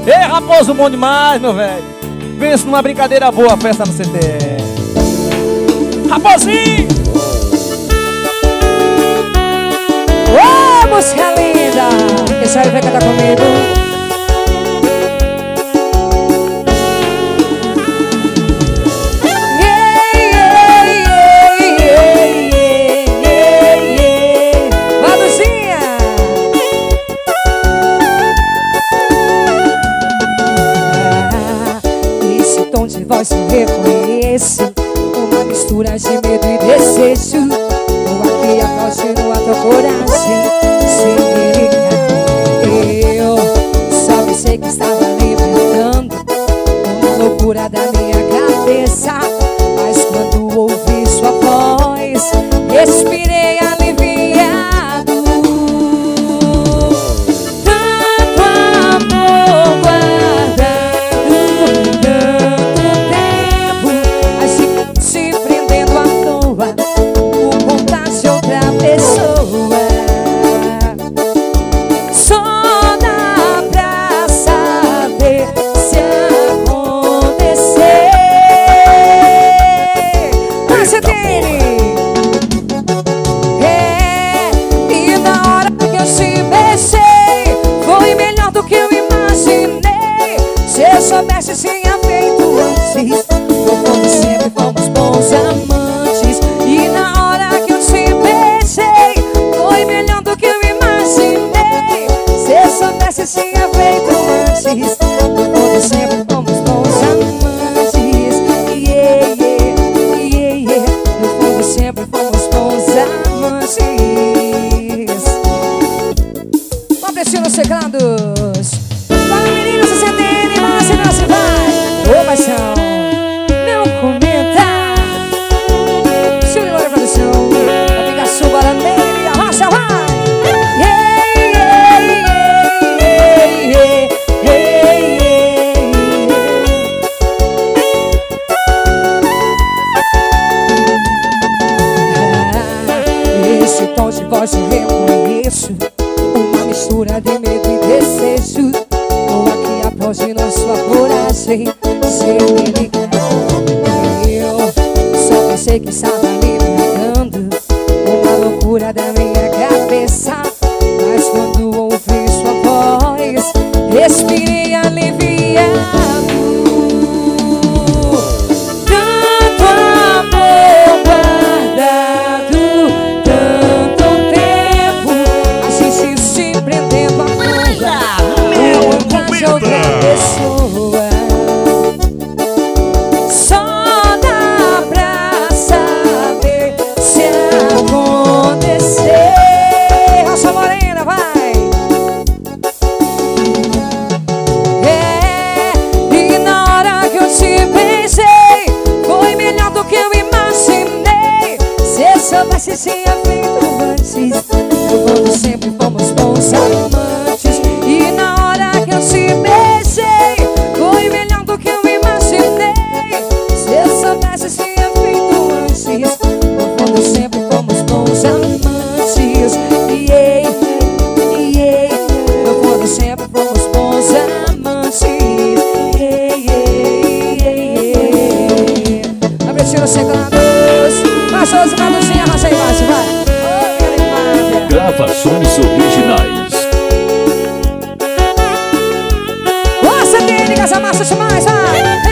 Ei, Raposo, bom demais, meu velho. Pensa numa brincadeira boa, a festa no CT. Raposinho! Ô, música linda! Quem sabe vai cantar comigo? De voz eu reconheço uma mistura de medo e desejo. Tô aqui aplaudindo a tua coragem sem me ligar. Eu só pensei que estava libertando uma loucura da minha cabeça, mas quando ouvi sua voz respirei aliviado. Tanto amor guardado, se prendendo à toa por vontade de outra pessoa. Só dá pra saber se acontecer. Você tem. E na hora que eu te beijei foi melhor do que eu imaginei. Se eu soubesse tinha feito antes. Como sempre fomos bons amantes. E na hora que eu te beijei foi melhor do que eu imaginei. Se eu soubesse tinha feito antes. Como sempre fomos bons amantes. Yeah, yeah, yeah, yeah. No fundo sempre fomos bons amantes. Vamos prestir nos teclados. Fala, meninos, você tem, mas se não se vai. Ô, paixão, não comenta. Júnior Produção, vai ficar chuva nele e a rocha vai. Yeah, yeah, yeah, yeah, yeah. Esse tom de voz eu reconheço uma mistura de medo e desejo. Tô aqui aplaudindo a sua coragem sem me ligar. Eu só pensei que estava libertando uma loucura da minha cabeça, mas quando ouvi sua voz respirei aliviado. Tanto amor guardado, tanto tempo, a gente se prendendo a toa por vontade de outra pessoa. Só dá pra saber se acontecer. Rocha Morena, vai! E na hora que eu te beijei foi melhor do que eu imaginei. Se eu soubesse tinha feito antes. Quando sempre fomos bons amantes. E na hora que eu te beijei foi melhor do que eu imaginei. Se eu soubesse tinha feito antes. Quando sempre fomos bons amantes. Yeah, yeah. No fundo sempre fomos bons amantes. Yeah, yeah, yeah. Abrindo os teclados. Baixou os maluzinhos, arrasta aí embaixo, vai. Gravações originais. Você tem ligas a massa demais, vai.